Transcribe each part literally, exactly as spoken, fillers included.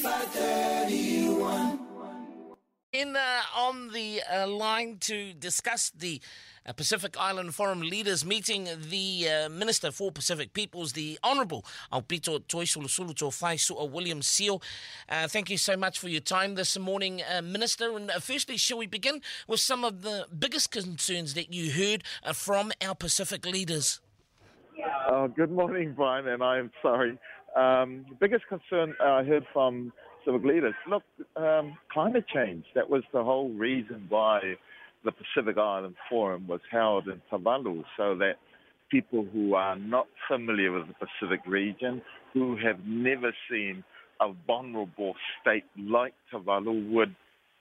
In uh, on the uh, line to discuss the uh, Pacific Island Forum leaders meeting, the uh, Minister for Pacific Peoples, the Honourable Aupito Toisulusulu Tōwhaisua William Seal. Uh, thank you so much for your time this morning, uh, Minister. And uh, firstly, shall we begin with some of the biggest concerns that you heard uh, from our Pacific leaders? Uh, good morning, Brian, and I am sorry. Um, the biggest concern uh, I heard from civic leaders, look, um, climate change. That was the whole reason why the Pacific Island Forum was held in Tuvalu, so that people who are not familiar with the Pacific region, who have never seen a vulnerable state like Tuvalu would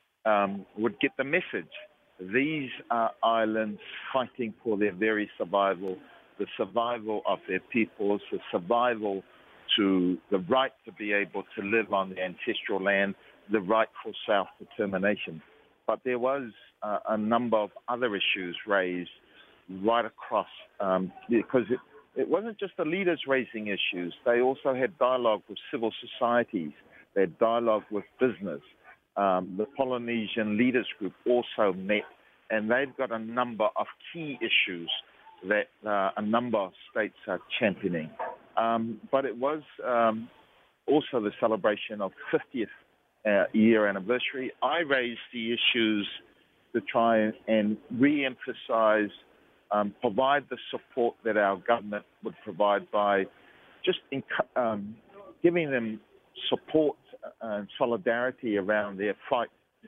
um, would get the message. These are islands fighting for their very survival, the survival of their peoples, the survival to the right to be able to live on the ancestral land, the right for self-determination. But there was uh, a number of other issues raised right across, um, because it, it wasn't just the leaders raising issues. They also had dialogue with civil societies. They had dialogue with business. Um, the Polynesian Leaders Group also met, and they've got a number of key issues that uh, a number of states are championing. Um, but it was um, also the celebration of fiftieth uh, year anniversary. I raised the issues to try and re-emphasize, um, provide the support that our government would provide by just inc- um, giving them support and solidarity around their fight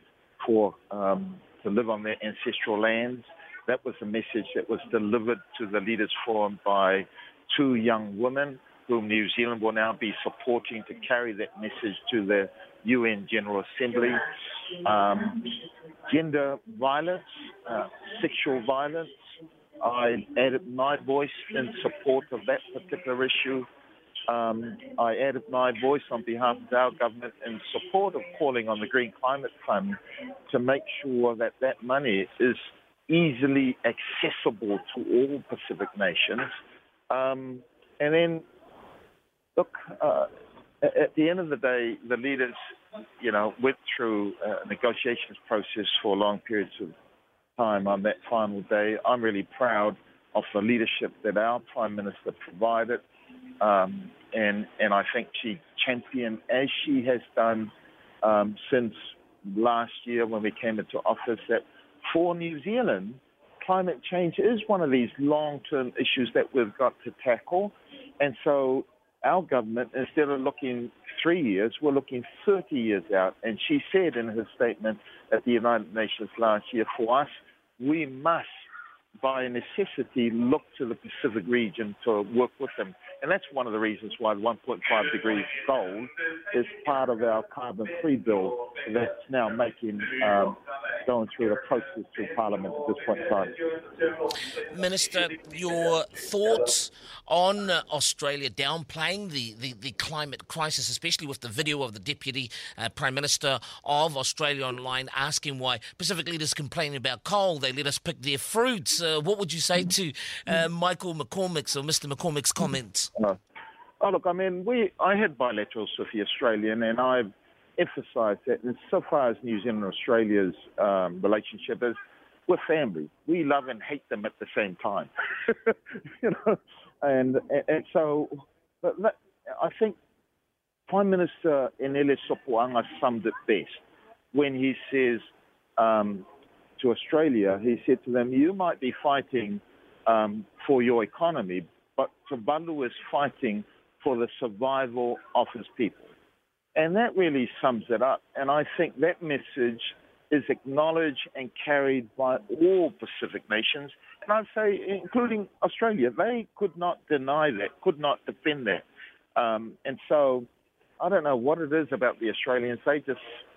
for um, to live on their ancestral lands. That was a message that was delivered to the Leaders Forum by two young women whom New Zealand will now be supporting to carry that message to the U N General Assembly. Um, gender violence, uh, sexual violence. I added my voice in support of that particular issue. Um, I added my voice on behalf of our government in support of calling on the Green Climate Fund to make sure that that money is easily accessible to all Pacific nations. Um, and then, look, uh, at the end of the day, the leaders, you know, went through a negotiations process for long periods of time on that final day. I'm really proud of the leadership that our Prime Minister provided. Um, and, and I think she championed, as she has done um, since last year when we came into office, that for New Zealand, climate change is one of these long-term issues that we've got to tackle. And so our government, instead of looking three years, we're looking thirty years out. And she said in her statement at the United Nations last year, for us, we must, by necessity, look to the Pacific region to work with them. And that's one of the reasons why the one point five degrees goal is part of our carbon-free bill that's now making, um, going through the process through Parliament at this point in time. Minister, your thoughts on uh, Australia downplaying the, the, the climate crisis, especially with the video of the Deputy uh, Prime Minister of Australia online asking why Pacific leaders complain about coal, they let us pick their fruits. Uh, what would you say to uh, Michael McCormick's or Mister McCormick's comments? Uh, oh, look, I mean, we I had bilaterals with the Australian, and I've emphasised that insofar as New Zealand and Australia's um, relationship is, we're family. We love and hate them at the same time. you know, and, and, and so but that, I think Prime Minister Enele Sopoanga summed it best when he says um, to Australia, he said to them, you might be fighting um, for your economy, but Tuvalu is fighting for the survival of his people. And that really sums it up. And I think that message is acknowledged and carried by all Pacific nations. And I'd say, including Australia, they could not deny that, could not defend that. Um, and so I don't know what it is about the Australians. They just,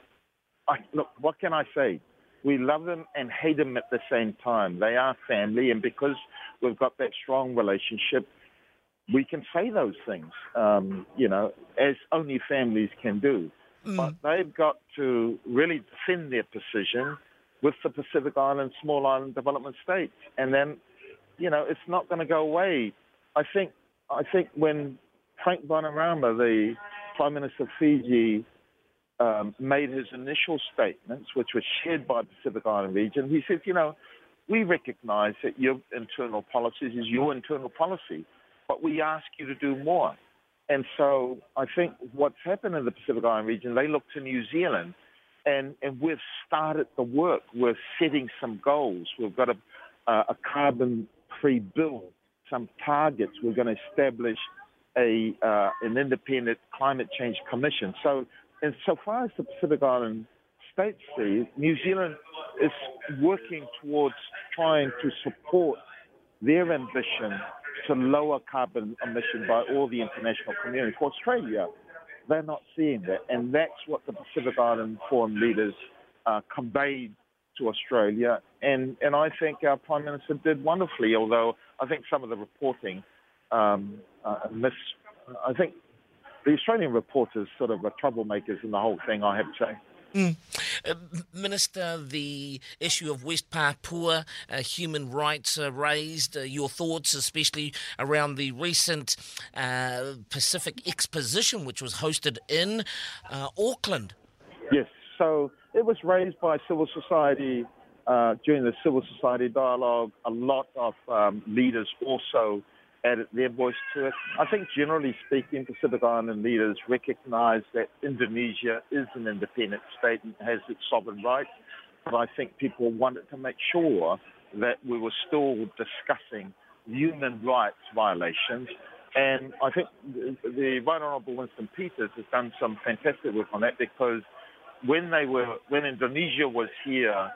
I, look, what can I say? We love them and hate them at the same time. They are family, and because we've got that strong relationship, we can say those things, um, you know, as only families can do. Mm. But they've got to really defend their position with the Pacific Island, small island development states. And then, you know, it's not going to go away. I think I think when Frank Bainimarama, the Prime Minister of Fiji, um, made his initial statements, which were shared by the Pacific Island region. He said, you know, we recognize that your internal policies is your internal policy, but we ask you to do more. And so I think what's happened in the Pacific Island region, they look to New Zealand, and, and we've started the work. We're setting some goals. We've got a, uh, a carbon-free bill, some targets. We're going to establish a uh, an independent climate change commission. So, and so far as the Pacific Island states see, New Zealand is working towards trying to support their ambition to lower carbon emission by all the international community. For Australia, they're not seeing that, and that's what the Pacific Island Forum leaders uh, conveyed to Australia, and, and I think our Prime Minister did wonderfully, although I think some of the reporting um, uh, miss, I think the Australian reporters sort of are troublemakers in the whole thing, I have to say. Mm. Uh, Minister, the issue of West Papua, uh, human rights uh, raised, uh, your thoughts especially around the recent uh, Pacific Exposition which was hosted in uh, Auckland. Yes, so it was raised by civil society uh, during the civil society dialogue. A lot of um, leaders also added their voice to it. I think generally speaking, Pacific Island leaders recognise that Indonesia is an independent state and has its sovereign rights, but I think people wanted to make sure that we were still discussing human rights violations. And I think the Right Honourable Winston Peters has done some fantastic work on that, because when they were, when Indonesia was here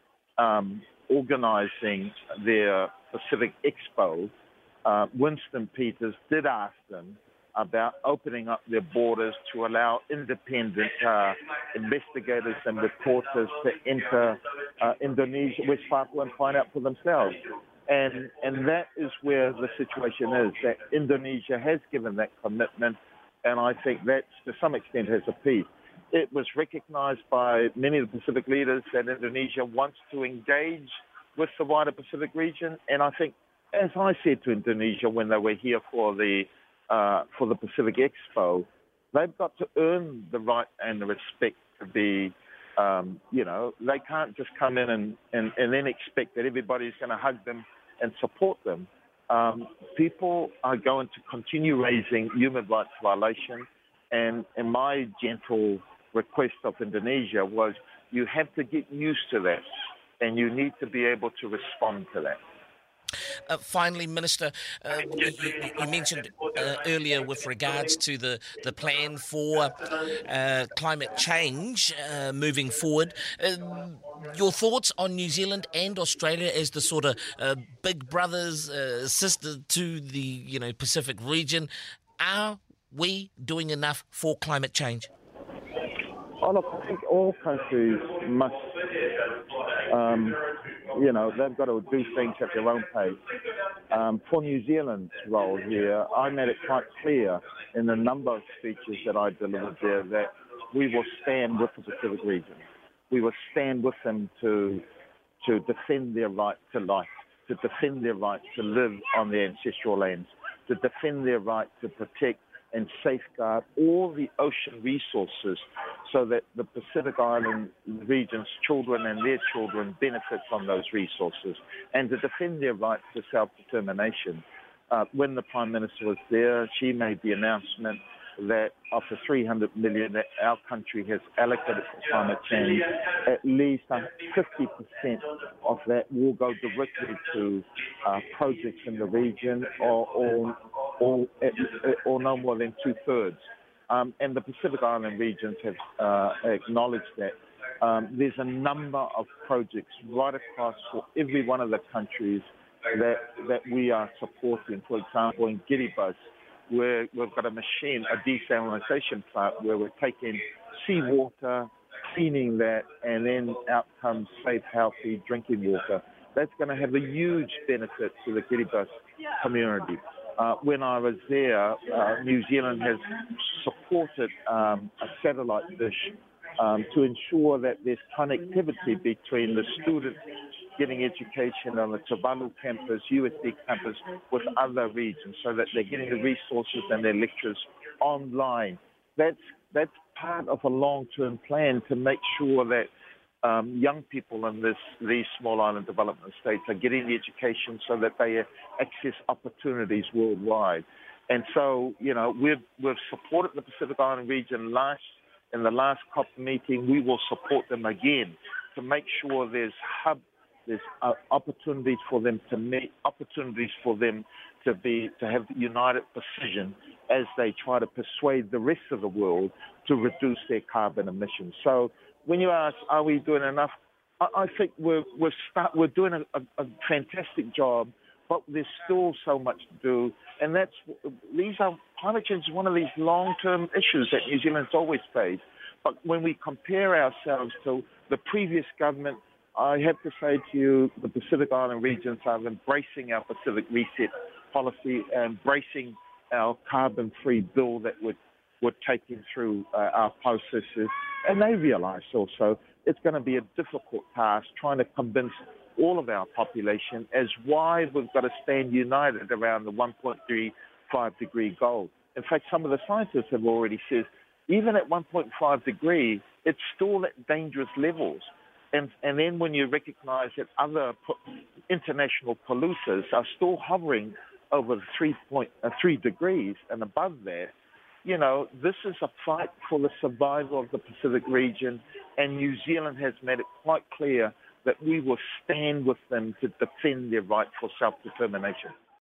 um, organising their Pacific Expo, Uh, Winston Peters did ask them about opening up their borders to allow independent uh, investigators and reporters to enter uh, Indonesia, West Papua, and find out for themselves. And and that is where the situation is, that Indonesia has given that commitment, and I think that to some extent has a peace. It was recognized by many of the Pacific leaders that Indonesia wants to engage with the wider Pacific region, and I think, as I said to Indonesia when they were here for the uh, for the Pacific Expo, they've got to earn the right and the respect to be, um, you know, they can't just come in and, and, and then expect that everybody's going to hug them and support them. Um, people are going to continue raising human rights violations, and, and my gentle request of Indonesia was, you have to get used to that, and you need to be able to respond to that. Uh, finally, Minister, uh, you, you mentioned uh, earlier with regards to the, the plan for uh, climate change uh, moving forward. Uh, your thoughts on New Zealand and Australia as the sort of uh, big brothers, uh, sisters to the you know Pacific region. Are we doing enough for climate change? Oh, look, I think all countries must, um, you know, they've got to do things at their own pace. Um, for New Zealand's role here, I made it quite clear in a number of speeches that I delivered there that we will stand with the Pacific region. We will stand with them to to defend their right to life, to defend their right to live on their ancestral lands, to defend their right to protect and safeguard all the ocean resources so that the Pacific Island region's children and their children benefit from those resources, and to defend their right to self-determination. Uh, when the Prime Minister was there, she made the announcement that of the three hundred million that our country has allocated for climate change, at least fifty percent of that will go directly to uh, projects in the region, or, or, or, or no more than two-thirds. Um, and the Pacific Island regions have uh, acknowledged that. Um, there's a number of projects right across for every one of the countries that, that we are supporting. For example, in Kiribati, where we've got a machine, a desalination plant, where we're taking seawater, cleaning that, and then out comes safe, healthy drinking water. That's going to have a huge benefit to the Kiribati community. Uh, when I was there, uh, New Zealand has supported um, a satellite dish um, to ensure that there's connectivity between the students getting education on the Tuvalu campus, U S D campus, with other regions, so that they're getting the resources and their lectures online. That's that's part of a long-term plan to make sure that um, young people in this, these small island development states are getting the education so that they access opportunities worldwide. And so, you know, we've, we've supported the Pacific Island region last, in the last COP meeting. We will support them again to make sure there's hub, there's uh, opportunities for them to meet, opportunities for them to be, to have united precision as they try to persuade the rest of the world to reduce their carbon emissions. So when you ask, are we doing enough? I, I think we're, we're, start, we're doing a, a, a fantastic job, but there's still so much to do. And that's, these are, climate change is one of these long-term issues that New Zealand's always faced. But when we compare ourselves to the previous government, I have to say to you, the Pacific Island regions are embracing our Pacific Reset policy, embracing our carbon-free bill that we're, we're taking through uh, our processes. And they realise also it's going to be a difficult task trying to convince all of our population as why we've got to stand united around the one point three five degree goal. In fact, some of the scientists have already said, even at one point five degree, it's still at dangerous levels. And, and then when you recognize that other international polluters are still hovering over three point three degrees and above that, you know, this is a fight for the survival of the Pacific region, and New Zealand has made it quite clear that we will stand with them to defend their right for self-determination.